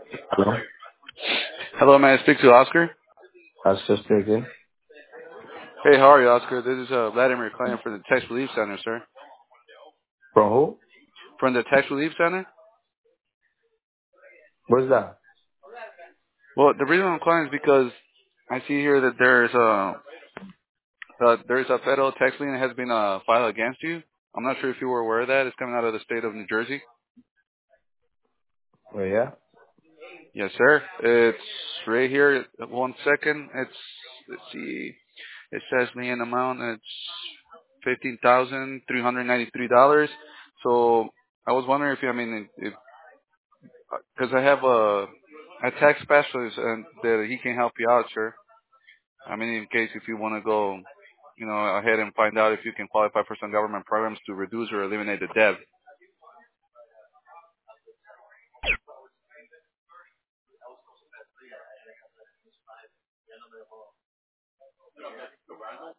Hello? Hello, may I speak to Oscar? Oscar speaking. Hey, how are you, Oscar? This is Vladimir calling from the Tax Relief Center, sir. From who? From the Tax Relief Center? What's that? Well, the reason I'm calling is because I see here that there's a federal tax lien that has been filed against you. I'm not sure if you were aware of that. It's coming out of the state of New Jersey. Oh, yeah? Yes, sir. It's right here. One second. Let's see. It says lien amount. It's $15,393. So I was wondering if if because I have a tax specialist and that he can help you out, sir. I mean, in case if you want to go, ahead and find out if you can qualify for some government programs to reduce or eliminate the debt.